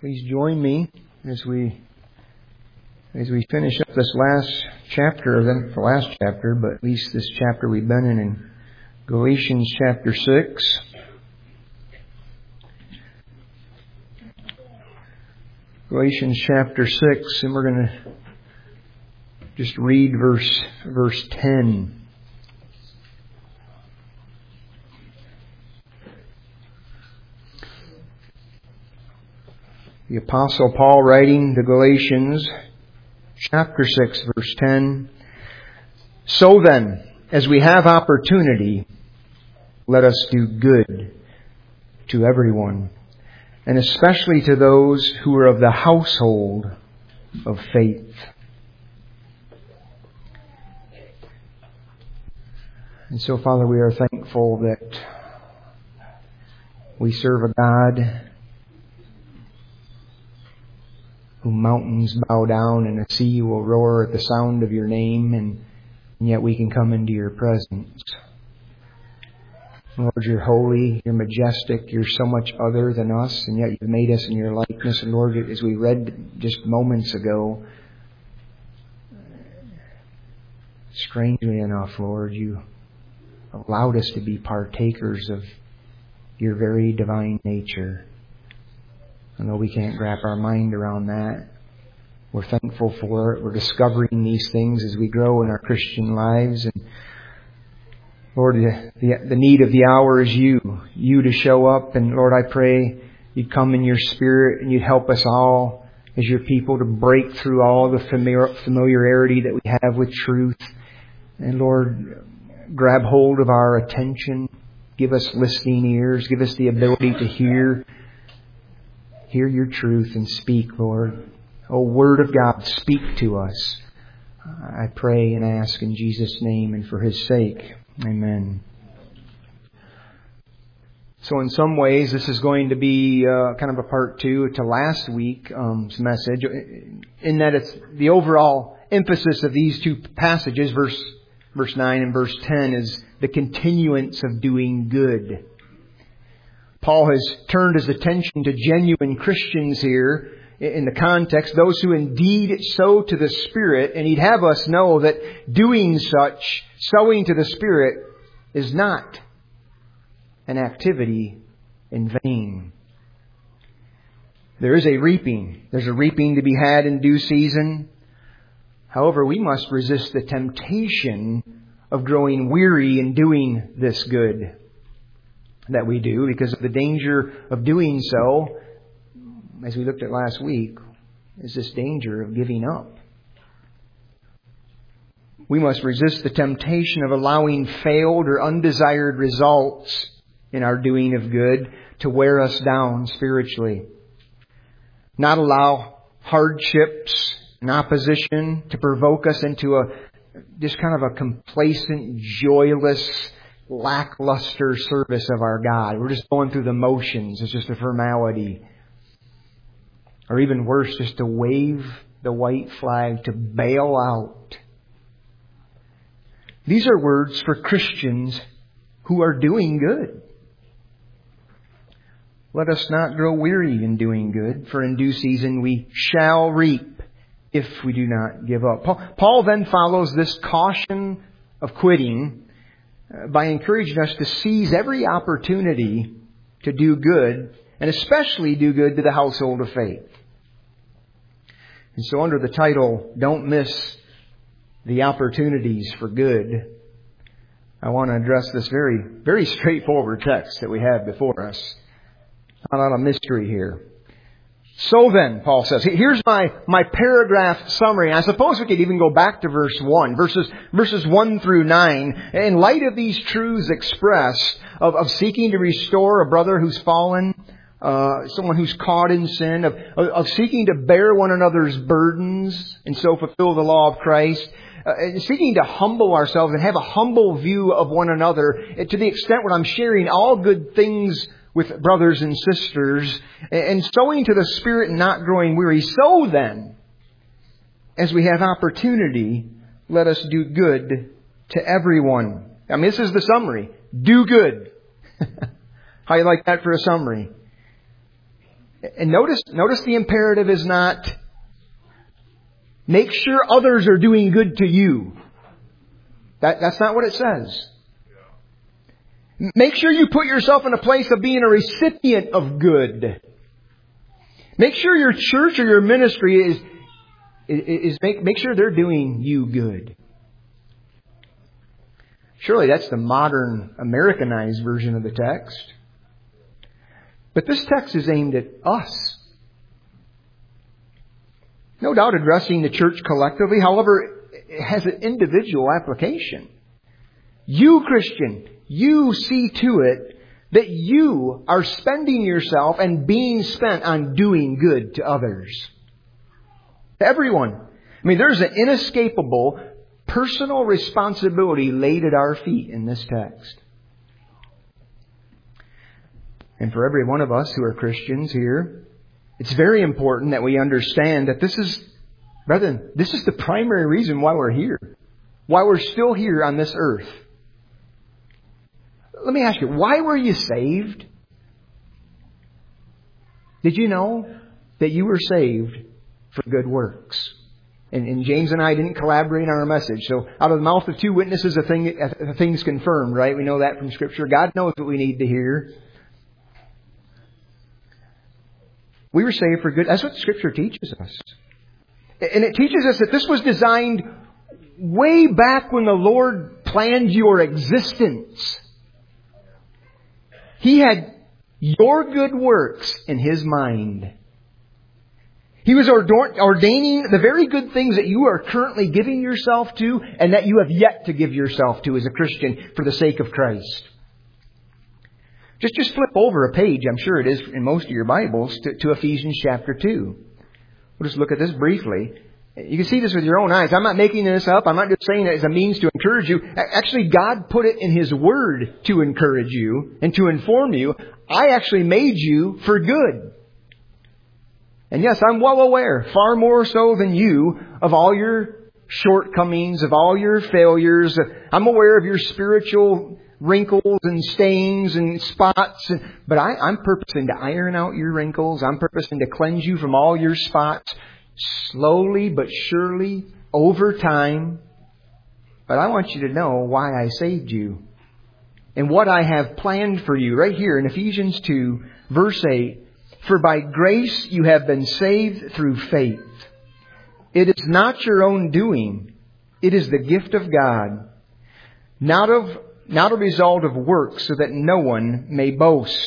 Please join me as we finish up this last chapter, the last chapter, but at least this chapter we've been in Galatians chapter 6. Galatians chapter 6, and we're going to just read verse 10. The Apostle Paul writing to Galatians chapter 6 verse 10. So then, as we have opportunity, let us do good to everyone, and especially to those who are of the household of faith. And so, Father, we are thankful that we serve a God whom mountains bow down and a sea will roar at the sound of your name, and yet we can come into your presence. Lord, you're holy, you're majestic, you're so much other than us, and yet you've made us in your likeness. And Lord, as we read just moments ago, strangely enough, Lord, you allowed us to be partakers of your very divine nature. I know we can't wrap our mind around that. We're thankful for it. We're discovering these things as we grow in our Christian lives. And Lord, the need of the hour is you to show up. And Lord, I pray you'd come in your Spirit and you'd help us all as your people to break through all the familiarity that we have with truth. And Lord, grab hold of our attention. Give us listening ears. Give us the ability to hear your truth and speak, Lord. O Word of God, speak to us. I pray and ask in Jesus' name and for His sake. Amen. So in some ways, this is going to be kind of a part two to last week's message, in that it's the overall emphasis of these two passages, verse 9 and verse 10, is the continuance of doing good. Paul has turned his attention to genuine Christians here in the context, those who indeed sow to the Spirit, and he'd have us know that doing such, sowing to the Spirit, is not an activity in vain. There is a reaping. There's a reaping to be had in due season. However, we must resist the temptation of growing weary in doing this good that we do, because of the danger of doing so, as we looked at last week, is this danger of giving up. We must resist the temptation of allowing failed or undesired results in our doing of good to wear us down spiritually. Not allow hardships and opposition to provoke us into just kind of a complacent, joyless, lackluster service of our God. We're just going through the motions. It's just a formality. Or even worse, just to wave the white flag, to bail out. These are words for Christians who are doing good. Let us not grow weary in doing good, for in due season we shall reap if we do not give up. Paul then follows this caution of quitting by encouraging us to seize every opportunity to do good, and especially do good to the household of faith. And so under the title, Don't Miss the Opportunities for Good, I want to address this very, very straightforward text that we have before us. Not a lot of mystery here. So then, Paul says, here's my paragraph summary. I suppose we could even go back to verse 1, verses 1 through 9. In light of these truths expressed of seeking to restore a brother who's fallen, someone who's caught in sin, of seeking to bear one another's burdens and so fulfill the law of Christ, seeking to humble ourselves and have a humble view of one another, to the extent where I'm sharing all good things with brothers and sisters, and sowing to the Spirit and not growing weary. So then, as we have opportunity, let us do good to everyone. I mean, this is the summary. Do good. How you like that for a summary? And notice the imperative is not make sure others are doing good to you. That's not what it says. Make sure you put yourself in a place of being a recipient of good. Make sure your church or your ministry make sure they're doing you good. Surely that's the modern Americanized version of the text. But this text is aimed at us. No doubt addressing the church collectively. However, it has an individual application. You, Christian, you see to it that you are spending yourself and being spent on doing good to others. To everyone. I mean, there's an inescapable personal responsibility laid at our feet in this text. And for every one of us who are Christians here, it's very important that we understand that this is the primary reason why we're here. Why we're still here on this earth. Let me ask you, why were you saved? Did you know that you were saved for good works? And James and I didn't collaborate on our message. So out of the mouth of two witnesses, a thing's confirmed, right? We know that from Scripture. God knows what we need to hear. We were saved for good. That's what Scripture teaches us. And it teaches us that this was designed way back when the Lord planned your existence. He had your good works in His mind. He was ordaining the very good things that you are currently giving yourself to and that you have yet to give yourself to as a Christian for the sake of Christ. Just flip over a page, I'm sure it is in most of your Bibles, to Ephesians chapter 2. We'll just look at this briefly. You can see this with your own eyes. I'm not making this up. I'm not just saying it as a means to encourage you. Actually, God put it in His Word to encourage you and to inform you. I actually made you for good. And yes, I'm well aware, far more so than you, of all your shortcomings, of all your failures. I'm aware of your spiritual wrinkles and stains and spots. But I'm purposing to iron out your wrinkles. I'm purposing to cleanse you from all your spots. Slowly but surely, over time. But I want you to know why I saved you. And what I have planned for you right here in Ephesians 2, verse 8. For by grace you have been saved through faith. It is not your own doing. It is the gift of God. Not a result of works, so that no one may boast.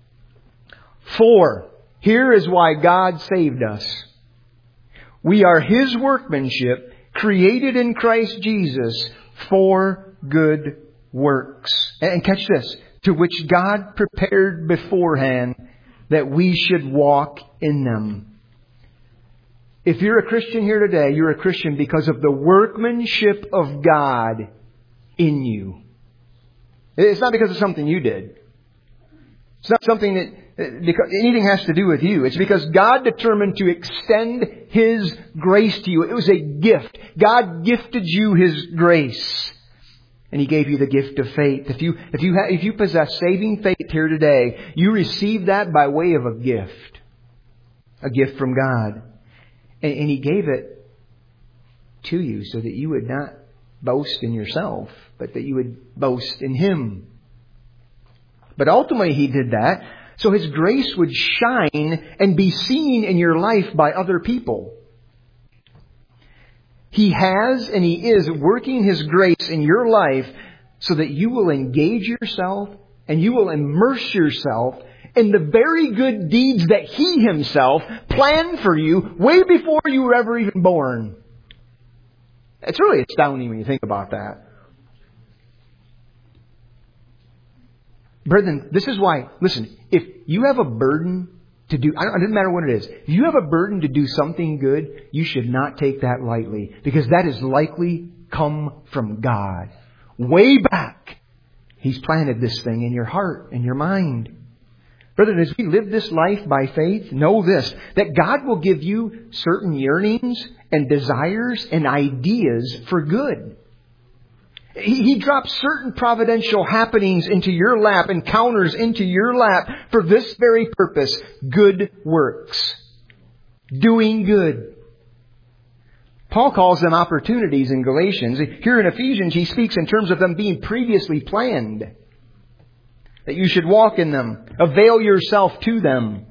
For here is why God saved us. We are His workmanship, created in Christ Jesus for good works. And catch this, to which God prepared beforehand that we should walk in them. If you're a Christian here today, you're a Christian because of the workmanship of God in you. It's not because of something you did. It's not something that because anything has to do with you. It's because God determined to extend His grace to you. It was a gift. God gifted you His grace. And He gave you the gift of faith. If you possess saving faith here today, you receive that by way of a gift from God. And He gave it to you so that you would not boast in yourself, but that you would boast in Him. But ultimately He did that so His grace would shine and be seen in your life by other people. He has and He is working His grace in your life so that you will engage yourself and you will immerse yourself in the very good deeds that He Himself planned for you way before you were ever even born. It's really astounding when you think about that. Brethren, this is why, listen, if you have a burden to do, it doesn't matter what it is. If you have a burden to do something good, you should not take that lightly, because that is likely come from God. Way back, He's planted this thing in your heart, in your mind. Brethren, as we live this life by faith, know this, that God will give you certain yearnings and desires and ideas for good. He drops certain providential happenings into your lap, encounters into your lap for this very purpose, good works. Doing good. Paul calls them opportunities in Galatians. Here in Ephesians, he speaks in terms of them being previously planned. That you should walk in them. Avail yourself to them.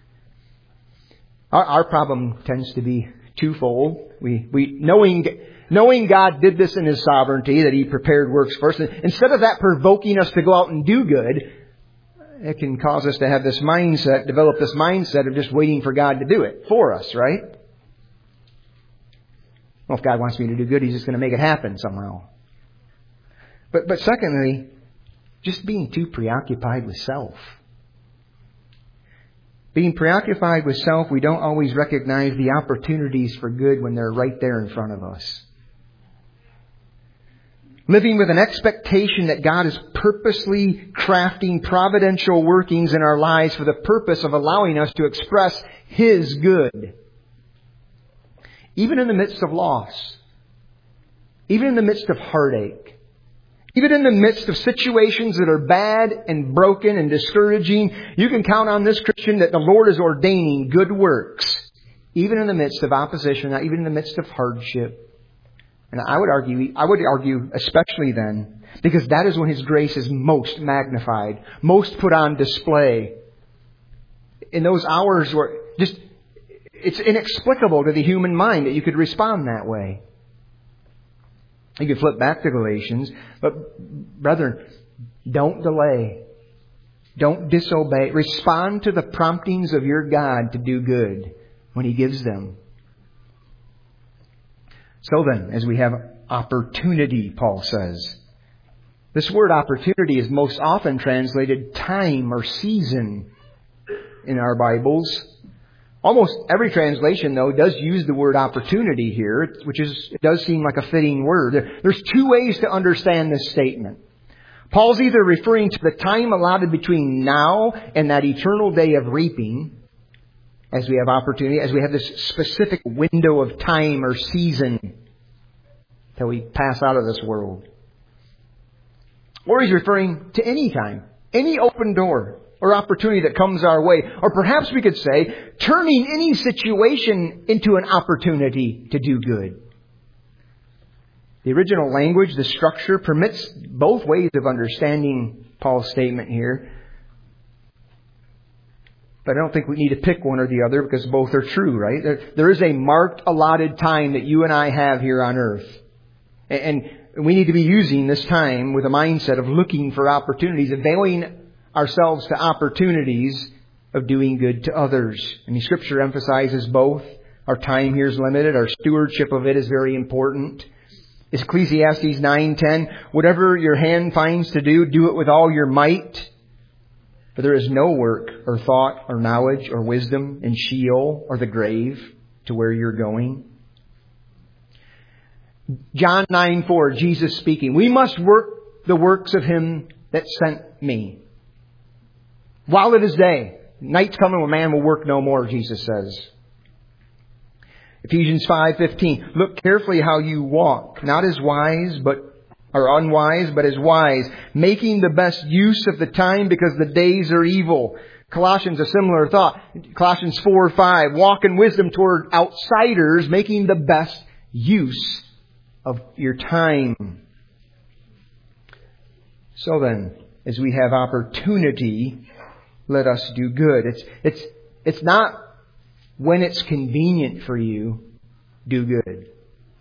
Our problem tends to be twofold. We knowing God did this in His sovereignty, that He prepared works first, and instead of that provoking us to go out and do good, it can cause us to have this mindset, develop this mindset of just waiting for God to do it for us, right? Well, if God wants me to do good, He's just going to make it happen somehow. But secondly, just being too preoccupied with self. Being preoccupied with self, we don't always recognize the opportunities for good when they're right there in front of us. Living with an expectation that God is purposely crafting providential workings in our lives for the purpose of allowing us to express His good. Even in the midst of loss. Even in the midst of heartache. Even in the midst of situations that are bad and broken and discouraging, you can count on this Christian that the Lord is ordaining good works. Even in the midst of opposition, even in the midst of hardship. And I would argue especially then, because that is when His grace is most magnified, most put on display. In those hours where it's inexplicable to the human mind that you could respond that way. You could flip back to Galatians, but brethren, don't delay. Don't disobey. Respond to the promptings of your God to do good when He gives them. So then, as we have opportunity, Paul says, this word opportunity is most often translated time or season in our Bibles. Almost every translation, though, does use the word opportunity here, it does seem like a fitting word. There's two ways to understand this statement. Paul's either referring to the time allotted between now and that eternal day of reaping, as we have opportunity, as we have this specific window of time or season till we pass out of this world. Or he's referring to any time, any open door or opportunity that comes our way. Or perhaps we could say, turning any situation into an opportunity to do good. The original language, the structure, permits both ways of understanding Paul's statement here. But I don't think we need to pick one or the other because both are true, right? There is a marked, allotted time that you and I have here on earth. And we need to be using this time with a mindset of looking for opportunities, availing ourselves to opportunities of doing good to others. And the Scripture emphasizes both. Our time here is limited. Our stewardship of it is very important. Ecclesiastes 9:10, whatever your hand finds to do, do it with all your might. For there is no work or thought or knowledge or wisdom in Sheol or the grave to where you're going. John 9:4, Jesus speaking, we must work the works of Him that sent me. While it is day, night's coming when man will work no more, Jesus says. Ephesians 5:15, look carefully how you walk, not as wise, or unwise, but as wise, making the best use of the time because the days are evil. Colossians, a similar thought. Colossians 4:5, walk in wisdom toward outsiders, making the best use of your time. So then, as we have opportunity, let us do good. It's not when it's convenient for you, do good.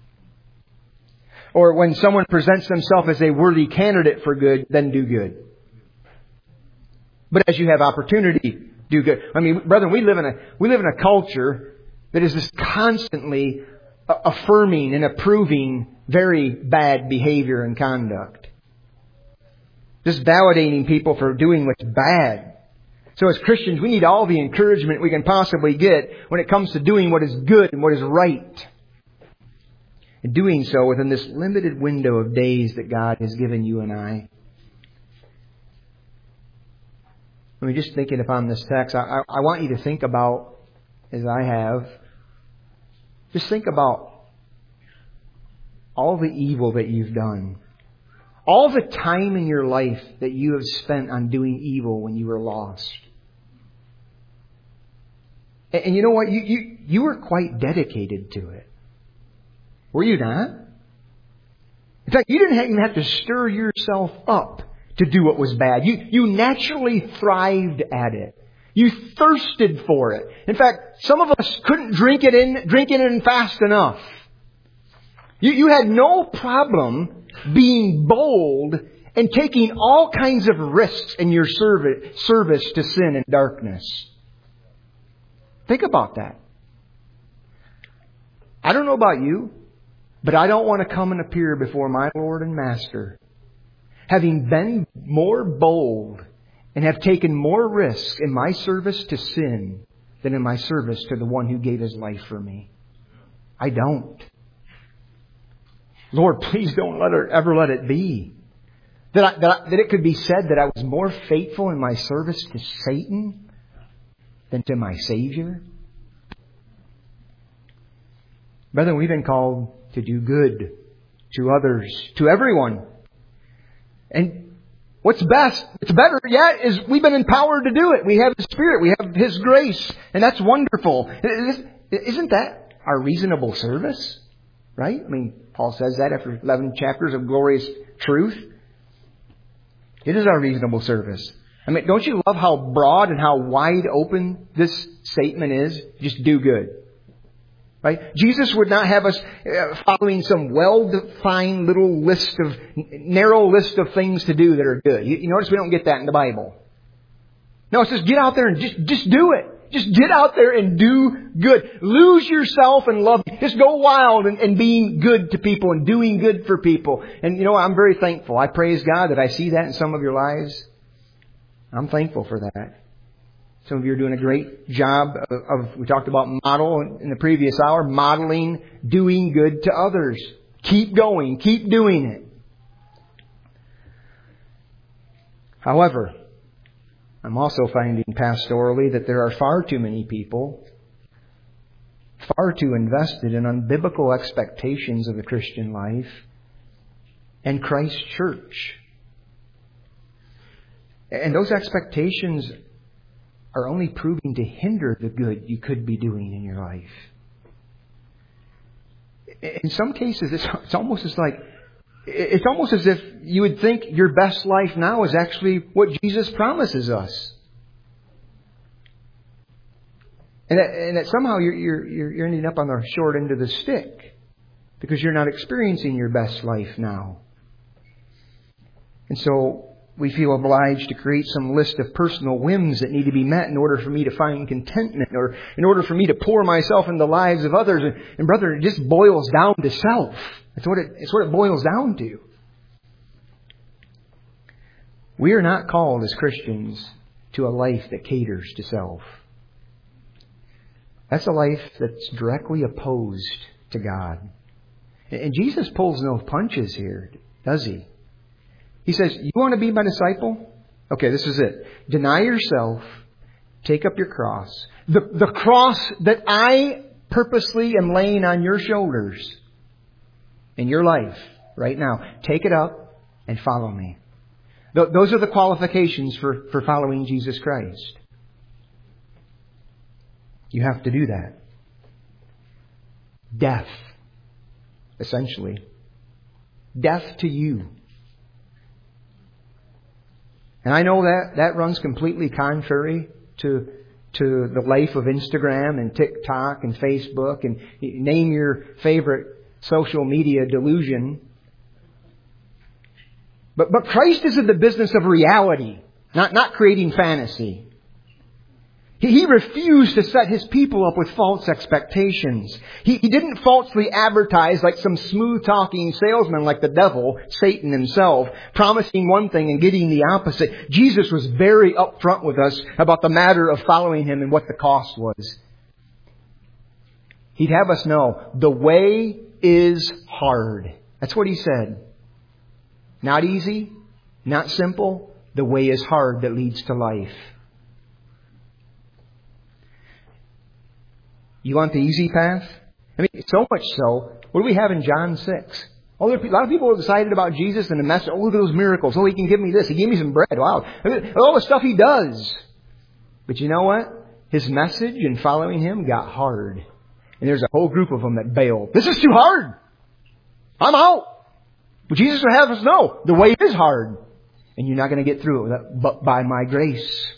Or when someone presents themselves as a worthy candidate for good, then do good. But as you have opportunity, do good. I mean, brethren, we live in a culture that is just constantly affirming and approving very bad behavior and conduct. Just validating people for doing what's bad. So as Christians, we need all the encouragement we can possibly get when it comes to doing what is good and what is right. And doing so within this limited window of days that God has given you and I. I mean, just thinking upon this text, I want you to think about, as I have, just think about all the evil that you've done. All the time in your life that you have spent on doing evil when you were lost. And you know what? You were quite dedicated to it. Were you not? In fact, you didn't even have to stir yourself up to do what was bad. You naturally thrived at it. You thirsted for it. In fact, some of us couldn't drink it in fast enough. You had no problem being bold and taking all kinds of risks in your service to sin and darkness. Think about that. I don't know about you, but I don't want to come and appear before my Lord and Master having been more bold and have taken more risks in my service to sin than in my service to the one who gave His life for me. I don't. Lord, please don't ever let it be. That it could be said that I was more faithful in my service to Satan than to my Savior. Brethren, we've been called to do good to others, to everyone. And what's better yet, is we've been empowered to do it. We have His Spirit, we have His grace, and that's wonderful. Isn't that our reasonable service? Right? I mean, Paul says that after 11 chapters of glorious truth. It is our reasonable service. I mean, don't you love how broad and how wide open this statement is? Just do good. Right? Jesus would not have us following some well-defined little narrow list of things to do that are good. You notice we don't get that in the Bible. No, it says get out there and just do it. Just get out there and do good. Lose yourself and love. Just go wild and being good to people and doing good for people. And you know, I'm very thankful. I praise God that I see that in some of your lives. I'm thankful for that. Some of you are doing a great job we talked about model in the previous hour, modeling, doing good to others. Keep going. Keep doing it. However, I'm also finding pastorally that there are far too many people far too invested in unbiblical expectations of the Christian life and Christ's church. And those expectations are only proving to hinder the good you could be doing in your life. In some cases, it's almost as if you would think your best life now is actually what Jesus promises us. And that somehow you're ending up on the short end of the stick because you're not experiencing your best life now. And so we feel obliged to create some list of personal whims that need to be met in order for me to find contentment or in order for me to pour myself into the lives of others. And brother, it just boils down to self. It's what it boils down to. We are not called as Christians to a life that caters to self. That's a life that's directly opposed to God. And Jesus pulls no punches here, does He? He says, you want to be my disciple? Okay, this is it. Deny yourself. Take up your cross. The cross that I purposely am laying on your shoulders in your life right now. Take it up and follow me. Those are the qualifications for following Jesus Christ. You have to do that. Death, essentially. Death to you. And I know that runs completely contrary to the life of Instagram and TikTok and Facebook and name your favorite social media delusion. But Christ is in the business of reality, not creating fantasy. He refused to set His people up with false expectations. He didn't falsely advertise like some smooth-talking salesman like the devil, Satan himself, promising one thing and getting the opposite. Jesus was very upfront with us about the matter of following Him and what the cost was. He'd have us know, the way is hard. That's what He said. Not easy, not simple. The way is hard that leads to life. You want the easy path? I mean, so much so. What do we have in John 6? A lot of people are excited about Jesus and the message. Oh, look at those miracles. Oh, He can give me this. He gave me some bread. Wow. All the stuff He does. But you know what? His message and following Him got hard. And there's a whole group of them that bailed. This is too hard. I'm out. But Jesus would have us know the way is hard. And you're not going to get through it but by my grace.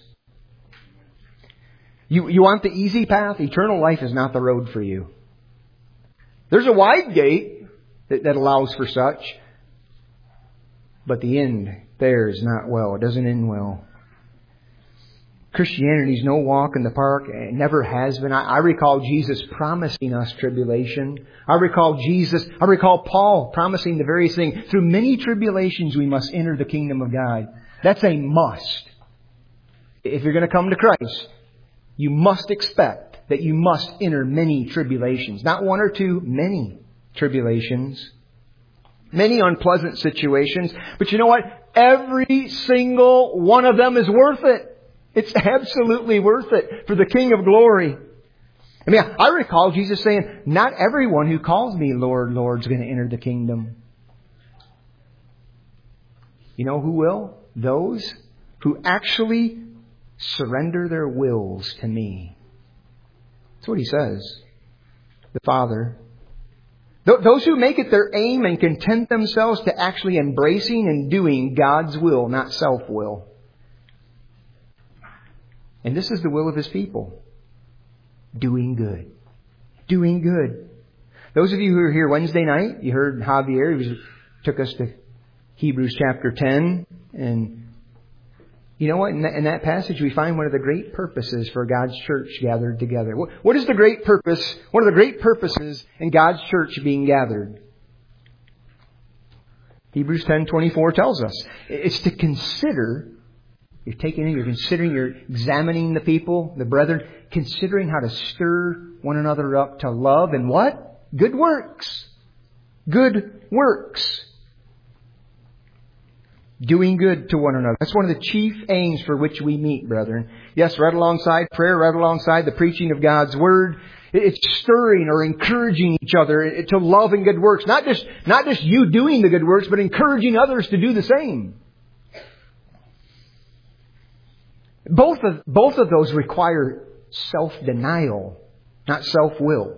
You want the easy path? Eternal life is not the road for you. There's a wide gate that allows for such. But the end there is not well. It doesn't end well. Christianity is no walk in the park. It never has been. I recall Jesus promising us tribulation. I recall Paul promising the various things. Through many tribulations we must enter the kingdom of God. That's a must. If you're going to come to Christ, you must expect that you must enter many tribulations. Not one or two, many tribulations. Many unpleasant situations. But you know what? Every single one of them is worth it. It's absolutely worth it for the King of Glory. I mean, I recall Jesus saying, not everyone who calls me Lord, Lord is going to enter the kingdom. You know who will? Those who actually surrender their wills to me. That's what He says. The Father. Those who make it their aim and content themselves to actually embracing and doing God's will, not self-will. And this is the will of His people. Doing good. Doing good. Those of you who were here Wednesday night, you heard Javier. He took us to Hebrews chapter 10. And you know what? In that passage we find one of the great purposes for God's church gathered together. What is the great purpose? One of the great purposes in God's church being gathered? Hebrews 10:24 tells us. It's to consider. You're considering, you're examining the people, the brethren, considering how to stir one another up to love and what? Good works. Good works. Doing good to one another. That's one of the chief aims for which we meet, brethren. Yes, right alongside prayer, right alongside the preaching of God's Word. It's stirring or encouraging each other to love and good works. Not just you doing the good works, but encouraging others to do the same. Both of those require self-denial, not self-will.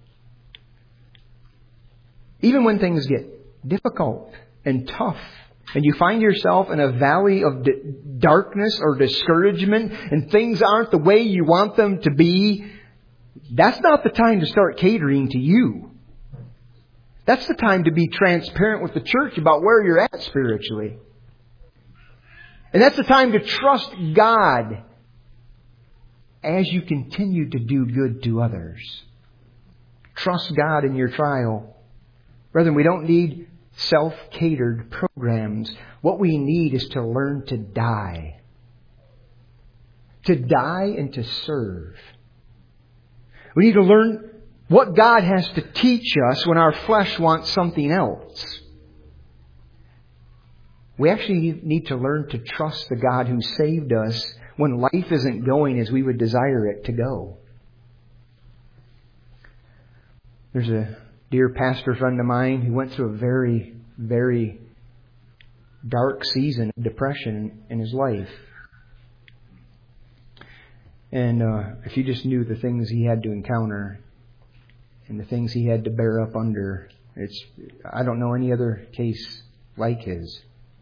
Even when things get difficult and tough, and you find yourself in a valley of darkness or discouragement, and things aren't the way you want them to be, that's not the time to start catering to you. That's the time to be transparent with the church about where you're at spiritually. And that's the time to trust God as you continue to do good to others. Trust God in your trial. Brethren, we don't need self-catered programs. What we need is to learn to die. To die and to serve. We need to learn what God has to teach us when our flesh wants something else. We actually need to learn to trust the God who saved us when life isn't going as we would desire it to go. There's a dear pastor friend of mine who went through a very, very dark season of depression in his life. And if you just knew the things he had to encounter and the things he had to bear up under, I don't know any other case like his.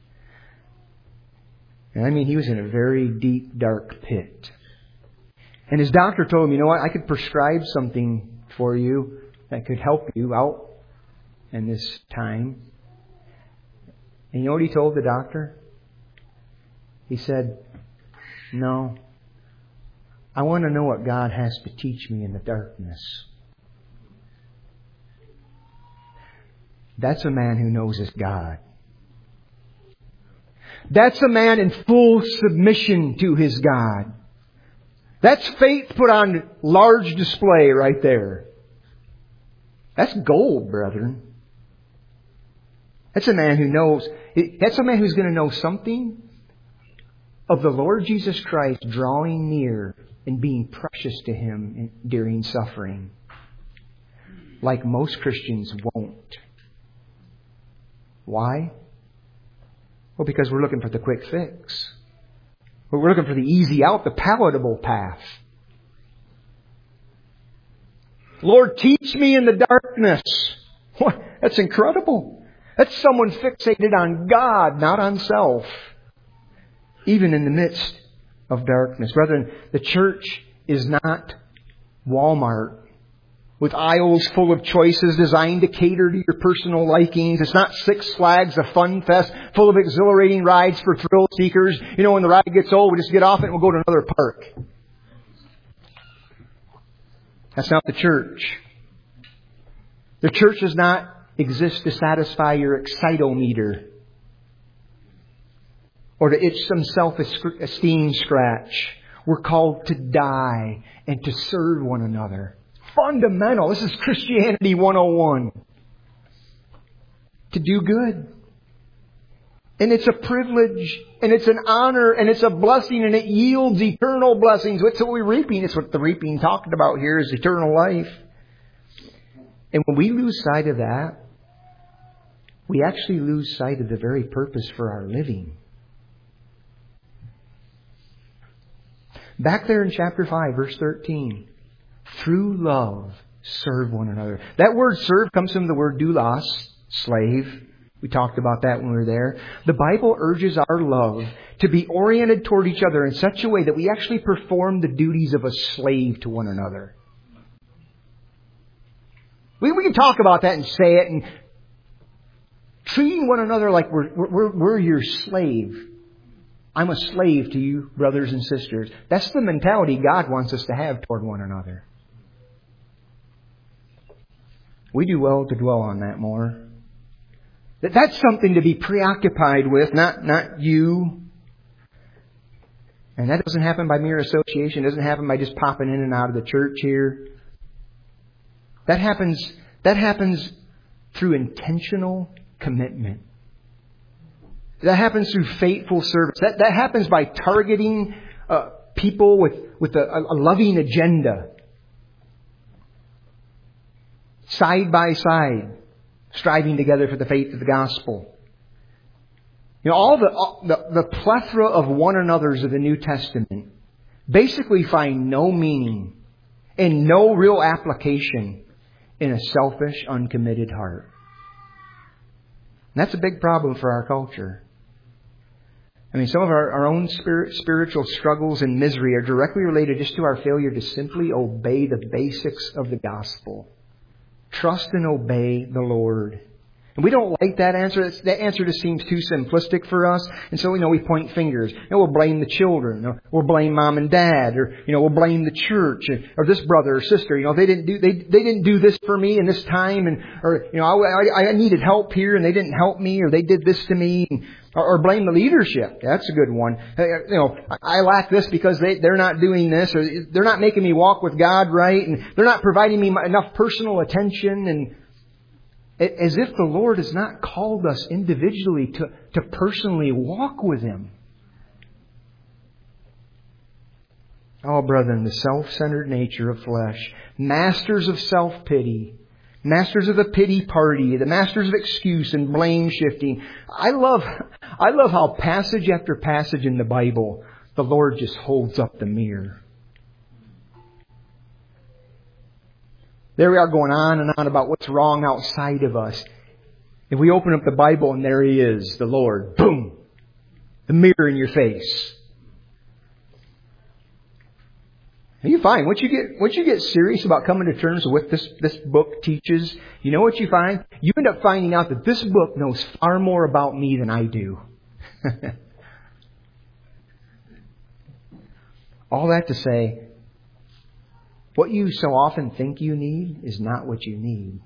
And I mean, he was in a very deep, dark pit. And his doctor told him, you know what, I could prescribe something for you that could help you out in this time. And you know what he told the doctor? He said, no, I want to know what God has to teach me in the darkness. That's a man who knows his God. That's a man in full submission to his God. That's faith put on large display right there. That's gold, brethren. That's a man who knows. That's a man who's going to know something of the Lord Jesus Christ drawing near and being precious to him during suffering. Like most Christians won't. Why? Well, because we're looking for the quick fix. We're looking for the easy out, the palatable path. Lord, teach me in the darkness. What? That's incredible. That's someone fixated on God, not on self. Even in the midst of darkness. Brethren, the church is not Walmart with aisles full of choices designed to cater to your personal likings. It's not Six Flags, a fun fest full of exhilarating rides for thrill seekers. You know, when the ride gets old, we just get off it and we'll go to another park. That's not the church. The church does not exist to satisfy your excitometer or to itch some self-esteem scratch. We're called to die and to serve one another. Fundamental. This is Christianity 101. To do good. And it's a privilege, and it's an honor, and it's a blessing, and it yields eternal blessings. What's what we're reaping? It's what the reaping talked about here is eternal life. And when we lose sight of that, we actually lose sight of the very purpose for our living. Back there in chapter 5, verse 13. Through love, serve one another. That word serve comes from the word doulos, slave. We talked about that when we were there. The Bible urges our love to be oriented toward each other in such a way that we actually perform the duties of a slave to one another. We can talk about that and say it, and treating one another like we're your slave. I'm a slave to you, brothers and sisters. That's the mentality God wants us to have toward one another. We do well to dwell on that more. That's something to be preoccupied with, not you. And that doesn't happen by mere association. It doesn't happen by just popping in and out of the church here. That happens through intentional commitment. That happens through faithful service. That happens by targeting people with a loving agenda. Side by side. Striving together for the faith of the gospel. You know, all the plethora of one another's of the New Testament basically find no meaning and no real application in a selfish, uncommitted heart. And that's a big problem for our culture. I mean, some of our own spiritual struggles and misery are directly related just to our failure to simply obey the basics of the gospel. Trust and obey the Lord. And we don't like that answer. That answer just seems too simplistic for us. And so, we point fingers. And we'll blame the children. Or we'll blame mom and dad. Or, we'll blame the church. Or this brother or sister. They didn't do this for me in this time. And, I needed help here and they didn't help me. Or they did this to me. Or blame the leadership. That's a good one. I lack this because they're not doing this. Or they're not making me walk with God right. And they're not providing me enough personal attention. And as if the Lord has not called us individually to personally walk with Him. Oh, brethren, the self-centered nature of flesh. Masters of self-pity. Masters of the pity party. The masters of excuse and blame shifting. I love how passage after passage in the Bible, the Lord just holds up the mirror. There we are going on and on about what's wrong outside of us. If we open up the Bible and there He is, the Lord, boom, the mirror in your face. And you find, once you get serious about coming to terms with what this book teaches, you know what you find? You end up finding out that this book knows far more about me than I do. All that to say, what you so often think you need is not what you need.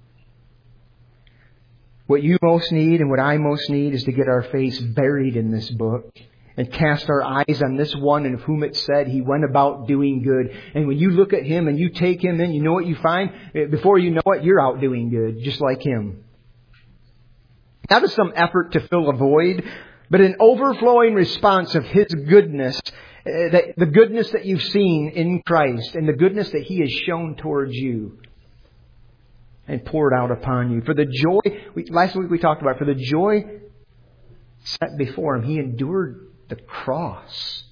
What you most need and what I most need is to get our face buried in this book and cast our eyes on this one of whom it said He went about doing good. And when you look at Him and you take Him in, you know what you find? Before you know it, you're out doing good, just like Him. Not as some effort to fill a void, but an overflowing response of His goodness. The goodness that you've seen in Christ and the goodness that He has shown towards you. and poured out upon you. For the joy, last week we talked about, for the joy set before Him, He endured the cross.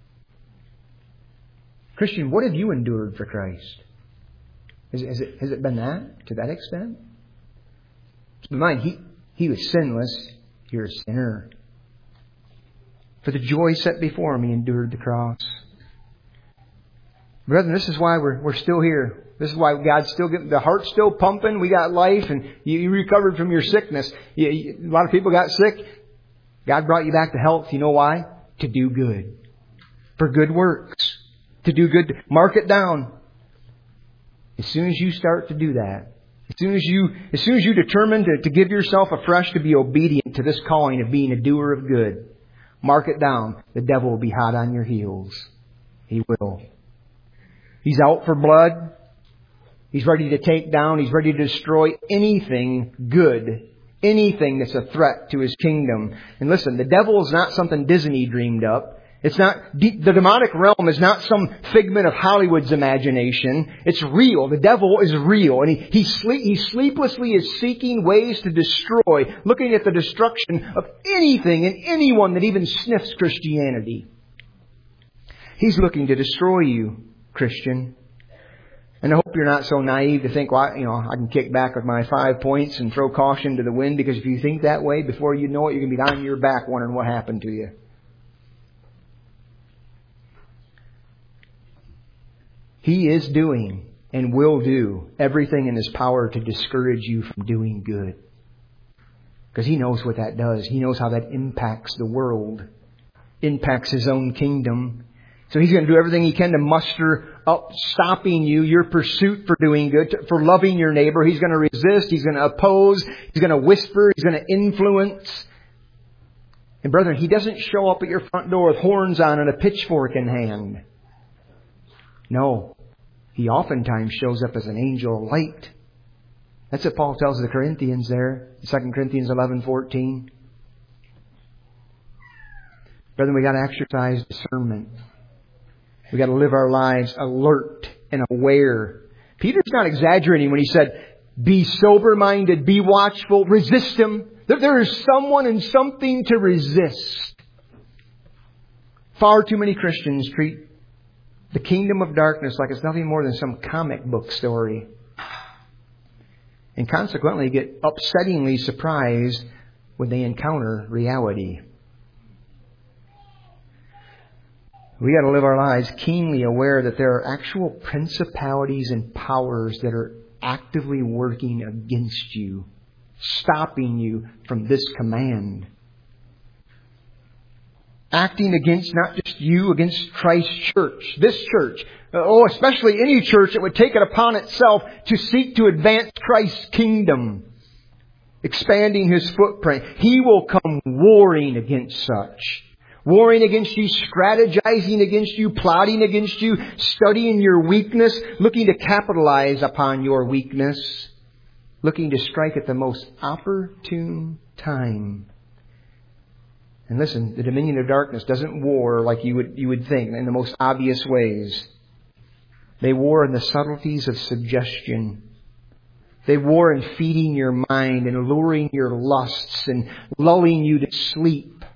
Christian, what have you endured for Christ? Has it been that, to that extent? Keep in mind, He was sinless. You're a sinner. For the joy set before Him, He endured the cross. Brethren, this is why we're still here. This is why God's still getting, the heart's still pumping. We got life, and you recovered from your sickness. A lot of people got sick. God brought you back to health. You know why? To do good. For good works. To do good. Mark it down. As soon as you start to do that, as soon as you determine to give yourself afresh to be obedient to this calling of being a doer of good, mark it down. The devil will be hot on your heels. He will. He's out for blood. He's ready to take down. He's ready to destroy anything good. Anything that's a threat to His kingdom. And listen, the devil is not something Disney dreamed up. It's not, the demonic realm is not some figment of Hollywood's imagination. It's real. The devil is real. And he sleeplessly is seeking ways to destroy, looking at the destruction of anything and anyone that even sniffs Christianity. He's looking to destroy you, Christian. And I hope you're not so naive to think, well, I can kick back with my 5 points and throw caution to the wind, because if you think that way, before you know it, you're going to be on your back wondering what happened to you. He is doing and will do everything in His power to discourage you from doing good. Because He knows what that does. He knows how that impacts the world, impacts His own kingdom. So He's going to do everything He can to muster up, stopping you, your pursuit for doing good, for loving your neighbor. He's going to resist. He's going to oppose. He's going to whisper. He's going to influence. And brethren, He doesn't show up at your front door with horns on and a pitchfork in hand. No. He oftentimes shows up as an angel of light. That's what Paul tells the Corinthians there, 2 Corinthians 11:14. Brethren, we got to exercise discernment. We got to live our lives alert and aware. Peter's not exaggerating when he said, be sober-minded, be watchful, resist him. There is someone and something to resist. Far too many Christians treat the kingdom of darkness like it's nothing more than some comic book story. And consequently get upsettingly surprised when they encounter reality. We got to live our lives keenly aware that there are actual principalities and powers that are actively working against you, stopping you from this command. Acting against not just you, against Christ's church, this church. Especially any church that would take it upon itself to seek to advance Christ's kingdom, expanding His footprint. He will come warring against such. Warring against you, strategizing against you, plotting against you, studying your weakness, looking to capitalize upon your weakness, looking to strike at the most opportune time. And listen, the dominion of darkness doesn't war like you would think in the most obvious ways. They war in the subtleties of suggestion. They war in feeding your mind and luring your lusts and lulling you to sleep.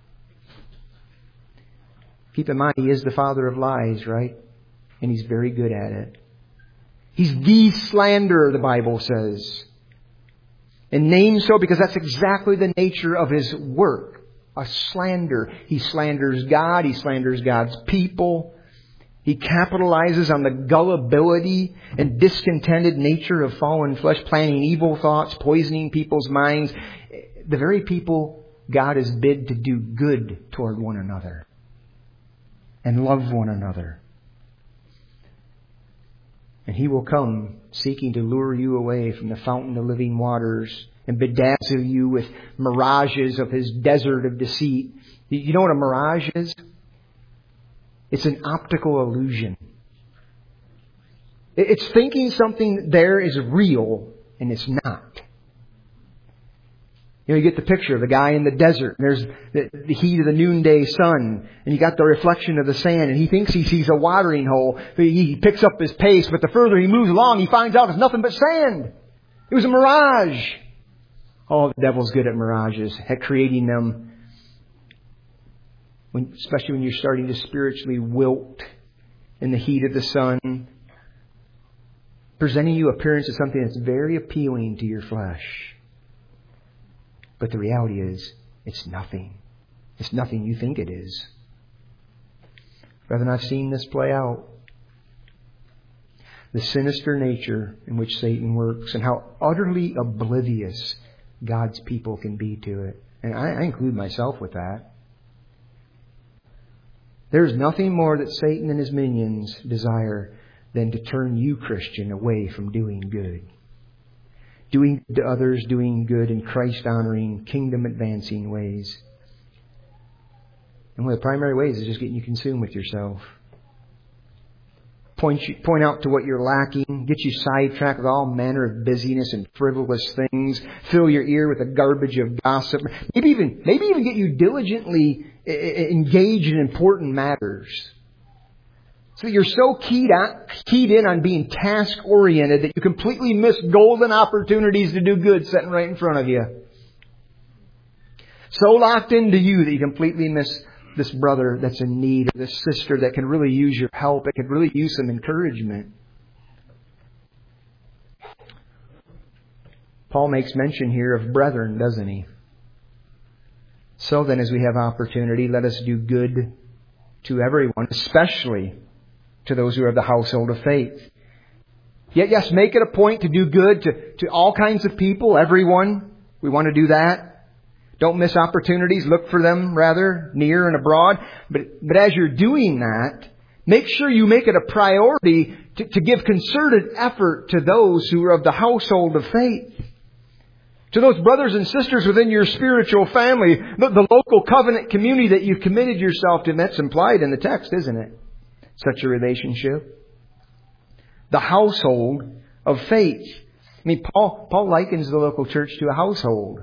Keep in mind, he is the father of lies, right? And he's very good at it. He's the slanderer, the Bible says. And named so because that's exactly the nature of his work. A slander. He slanders God. He slanders God's people. He capitalizes on the gullibility and discontented nature of fallen flesh, planning evil thoughts, poisoning people's minds. The very people God has bid to do good toward one another and love one another. And he will come seeking to lure you away from the fountain of living waters and bedazzle you with mirages of his desert of deceit. You know what a mirage is? It's an optical illusion. It's thinking something there is real and it's not. You know, you get the picture of the guy in the desert. There's the heat of the noonday sun. And you got the reflection of the sand. And he thinks he sees a watering hole. He picks up his pace. But the further he moves along, he finds out it's nothing but sand. It was a mirage. Oh, the devil's good at mirages, at creating them, especially when you're starting to spiritually wilt in the heat of the sun, presenting you appearance of something that's very appealing to your flesh. But the reality is, it's nothing. It's nothing you think it is. Brethren, I've seen this play out. The sinister nature in which Satan works and how utterly oblivious God's people can be to it. And I include myself with that. There's nothing more that Satan and his minions desire than to turn you, Christian, away from doing good. Doing good to others, doing good in Christ-honoring, kingdom-advancing ways. And one of the primary ways is just getting you consumed with yourself. Point out to what you're lacking. Get you sidetracked with all manner of busyness and frivolous things. Fill your ear with the garbage of gossip. Maybe even get you diligently engaged in important matters. So that you're so keyed in on being task-oriented that you completely miss golden opportunities to do good sitting right in front of you. So locked into you that you completely miss this brother that's in need, or this sister that can really use your help. It could really use some encouragement. Paul makes mention here of brethren, doesn't he? So then, as we have opportunity, let us do good to everyone, especially to those who are of the household of faith. Yet, yes, make it a point to do good to all kinds of people, everyone. We want to do that. Don't miss opportunities. Look for them, rather, near and abroad. But as you're doing that, make sure you make it a priority to give concerted effort to those who are of the household of faith. To those brothers and sisters within your spiritual family, the local covenant community that you've committed yourself to. And that's implied in the text, isn't it? Such a relationship. The household of faith. I mean, Paul likens the local church to a household.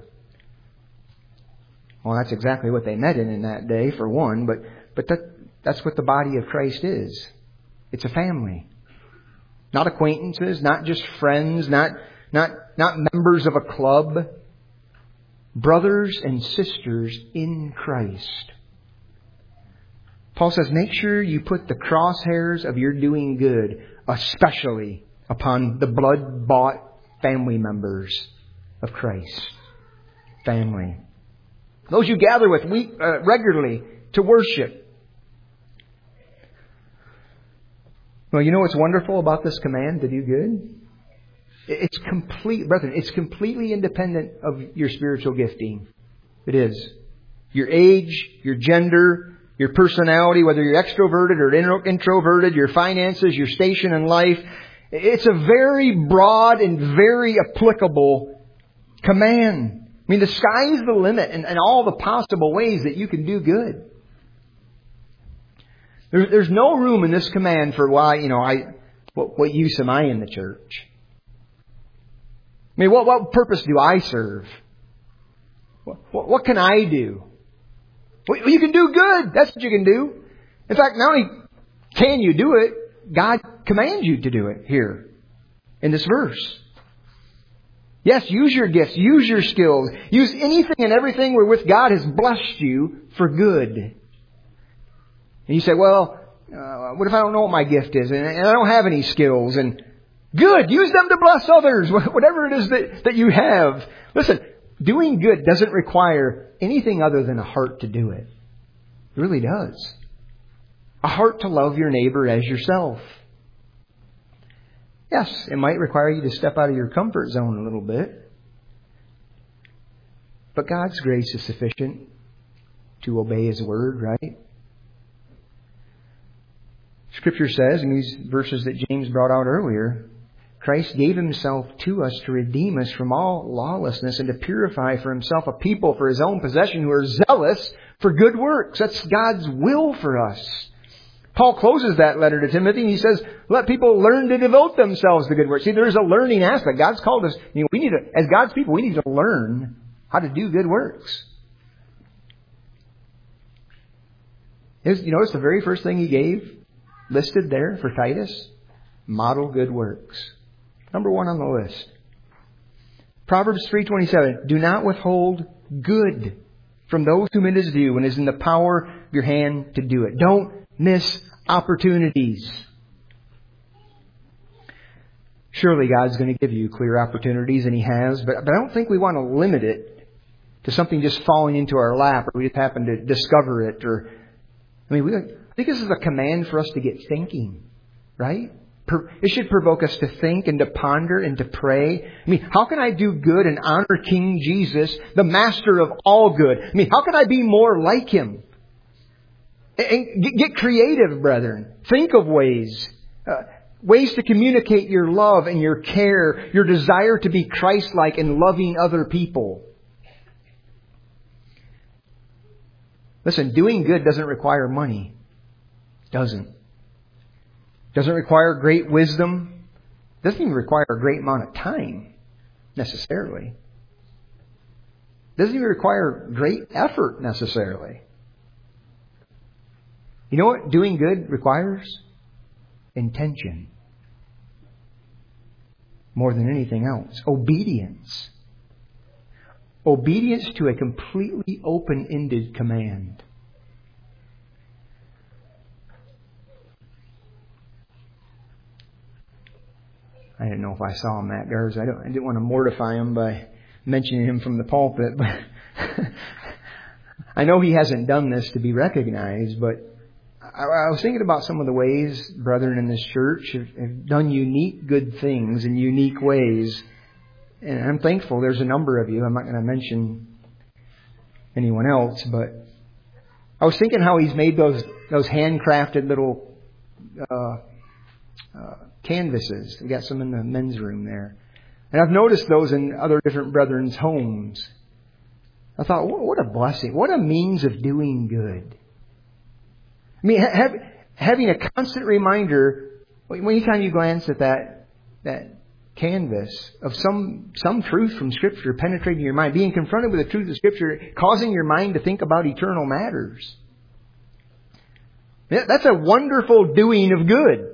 Well, that's exactly what they met in that day, for one. But that's what the body of Christ is. It's a family. Not acquaintances, not just friends, not members of a club. Brothers and sisters in Christ. Paul says, make sure you put the crosshairs of your doing good, especially upon the blood-bought family members of Christ. Family. Those you gather with regularly to worship. Well, you know what's wonderful about this command to do good? It's brethren, it's completely independent of your spiritual gifting. It is. Your age, your gender, your personality, whether you're extroverted or introverted, your finances, your station in life. It's a very broad and very applicable command. I mean, the sky is the limit in all the possible ways that you can do good. There's no room in this command for what use am I in the church? I mean, what purpose do I serve? What can I do? Well, you can do good. That's what you can do. In fact, not only can you do it, God commands you to do it here in this verse. Yes, use your gifts, use your skills, use anything and everything wherewith God has blessed you for good. And you say, well, what if I don't know what my gift is and I don't have any skills? And good, use them to bless others, whatever it is that you have. Listen, doing good doesn't require anything other than a heart to do it. It really does. A heart to love your neighbor as yourself. Yes, it might require you to step out of your comfort zone a little bit. But God's grace is sufficient to obey His Word, right? Scripture says, in these verses that James brought out earlier, Christ gave Himself to us to redeem us from all lawlessness and to purify for Himself a people for His own possession who are zealous for good works. That's God's will for us. Paul closes that letter to Timothy and he says, let people learn to devote themselves to good works. See, there's a learning aspect. God's called us, as God's people, we need to learn how to do good works. Notice the very first thing he gave listed there for Titus, model good works. Number one on the list. Proverbs 3:27, do not withhold good from those whom it is due when it is in the power of your hand to do it. Don't miss opportunities. Surely God's going to give you clear opportunities, and He has, but I don't think we want to limit it to something just falling into our lap, or we just happen to discover it. I think this is a command for us to get thinking, right? It should provoke us to think and to ponder and to pray. How can I do good and honor King Jesus, the master of all good? How can I be more like Him? And get creative, brethren. Think of ways to communicate your love and your care, your desire to be Christ-like and loving other people. Listen, doing good doesn't require money. It doesn't. Doesn't require great wisdom. Doesn't even require a great amount of time, necessarily. Doesn't even require great effort, necessarily. You know what doing good requires? Intention. More than anything else. Obedience. Obedience to a completely open-ended command. I didn't know if I saw him, Matt Gars. I didn't want to mortify him by mentioning him from the pulpit, but I know he hasn't done this to be recognized, but I was thinking about some of the ways brethren in this church have done unique good things in unique ways. And I'm thankful there's a number of you. I'm not going to mention anyone else, but I was thinking how he's made those handcrafted little canvases. We got some in the men's room there. And I've noticed those in other different brethren's homes. I thought, what a blessing. What a means of doing good. Having a constant reminder, anytime you glance at that canvas of some truth from Scripture penetrating your mind, being confronted with the truth of Scripture, causing your mind to think about eternal matters. That's a wonderful doing of good.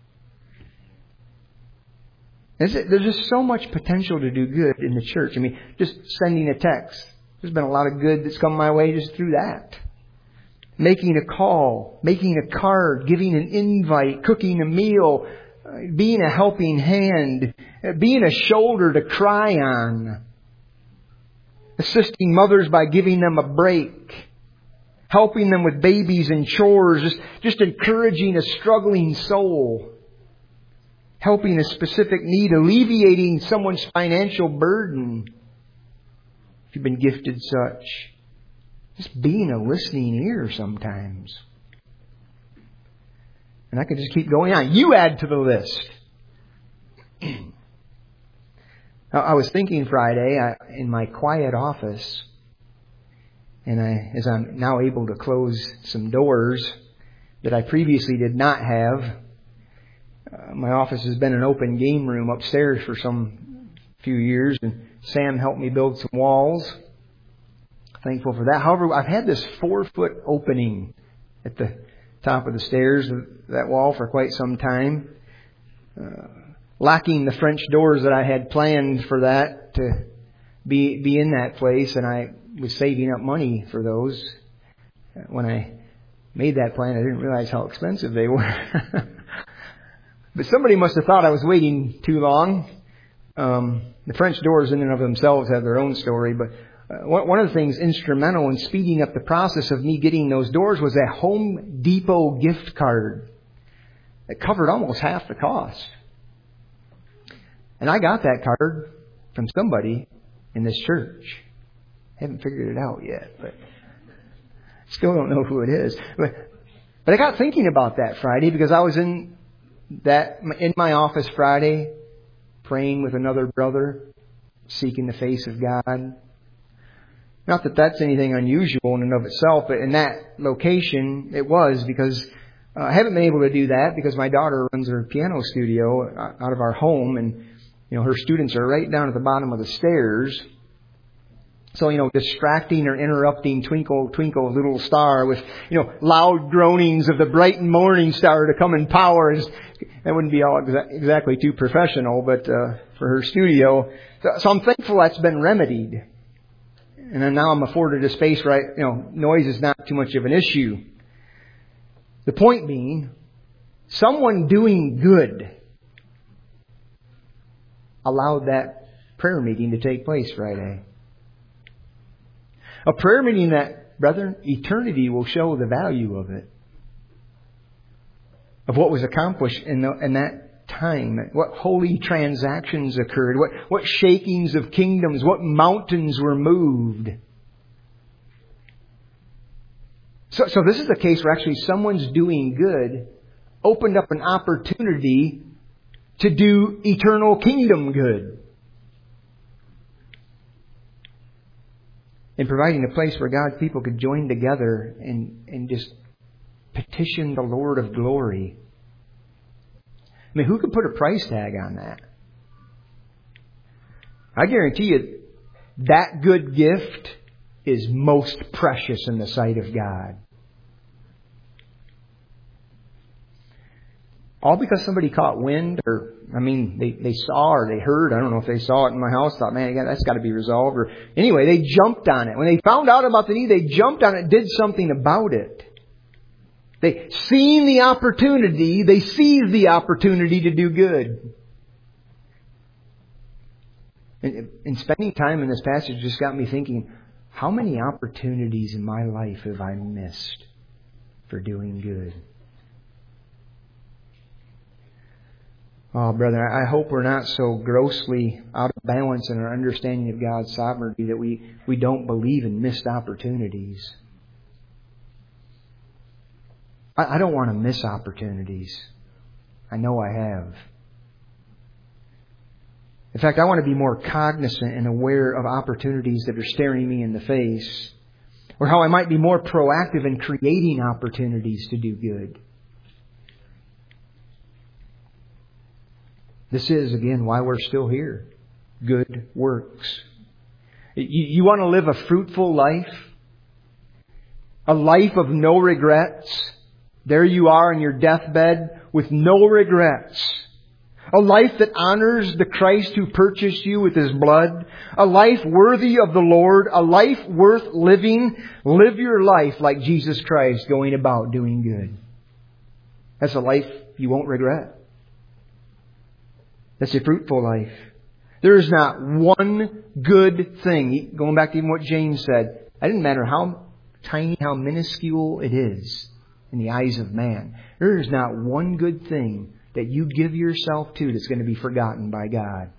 There's just so much potential to do good in the church. Just sending a text. There's been a lot of good that's come my way just through that. Making a call, making a card, giving an invite, cooking a meal, being a helping hand, being a shoulder to cry on, assisting mothers by giving them a break, helping them with babies and chores, just encouraging a struggling soul, helping a specific need, alleviating someone's financial burden, if you've been gifted such. Just being a listening ear sometimes. And I could just keep going on. You add to the list. I was thinking Friday in my quiet office, and as I'm now able to close some doors that I previously did not have. My office has been an open game room upstairs for some few years, and Sam helped me build some walls. Thankful for that. However, I've had this 4-foot opening at the top of the stairs of that wall for quite some time. Lacking the French doors that I had planned for that to be in that place, and I was saving up money for those. When I made that plan, I didn't realize how expensive they were. But somebody must have thought I was waiting too long. The French doors in and of themselves have their own story, but one of the things instrumental in speeding up the process of me getting those doors was a Home Depot gift card that covered almost half the cost. And I got that card from somebody in this church. Haven't figured it out yet, but still don't know who it is. But I got thinking about that Friday because I was in my office Friday praying with another brother, seeking the face of God. Not that that's anything unusual in and of itself, but in that location it was, because I haven't been able to do that because my daughter runs her piano studio out of our home, and her students are right down at the bottom of the stairs. So, distracting or interrupting twinkle, twinkle, little star with, loud groanings of the bright morning star to come in power. That wouldn't be all exactly too professional, but for her studio. So I'm thankful that's been remedied. And then now I'm afforded a space where noise is not too much of an issue. The point being, someone doing good allowed that prayer meeting to take place Friday. A prayer meeting that, brethren, eternity will show the value of it. Of what was accomplished in that time. What holy transactions occurred. What shakings of kingdoms. What mountains were moved. So this is a case where actually someone's doing good opened up an opportunity to do eternal kingdom good. In providing a place where God's people could join together and just petition the Lord of glory. I mean, who could put a price tag on that? I guarantee you that good gift is most precious in the sight of God. All because somebody caught wind they saw or they heard. I don't know if they saw it in my house. Thought, man, that's got to be resolved. Or anyway, they jumped on it. When they found out about the need, they jumped on it, did something about it. They seen the opportunity. They seized the opportunity to do good. And spending time in this passage just got me thinking, how many opportunities in my life have I missed for doing good? Oh, brother, I hope we're not so grossly out of balance in our understanding of God's sovereignty that we don't believe in missed opportunities. I don't want to miss opportunities. I know I have. In fact, I want to be more cognizant and aware of opportunities that are staring me in the face, or how I might be more proactive in creating opportunities to do good. This is, again, why we're still here. Good works. You want to live a fruitful life? A life of no regrets? There you are on your deathbed with no regrets. A life that honors the Christ who purchased you with His blood. A life worthy of the Lord. A life worth living. Live your life like Jesus Christ, going about doing good. That's a life you won't regret. That's a fruitful life. There is not one good thing. Going back to even what James said. It didn't matter how tiny, how minuscule it is in the eyes of man. There is not one good thing that you give yourself to that's going to be forgotten by God.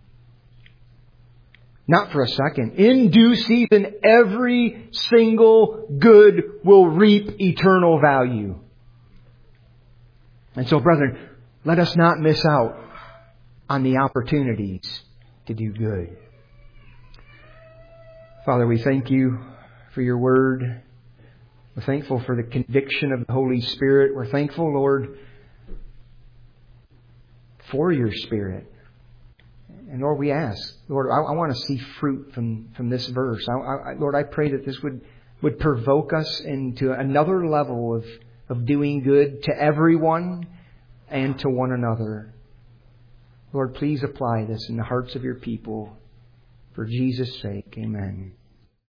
Not for a second. In due season, every single good will reap eternal value. And so, brethren, let us not miss out on the opportunities to do good. Father, we thank You for Your Word. We're thankful for the conviction of the Holy Spirit. We're thankful, Lord, for Your Spirit. And Lord, we ask, Lord, I want to see fruit from this verse. Lord, I pray that this would provoke us into another level of doing good to everyone and to one another. Lord, please apply this in the hearts of Your people. For Jesus' sake, amen.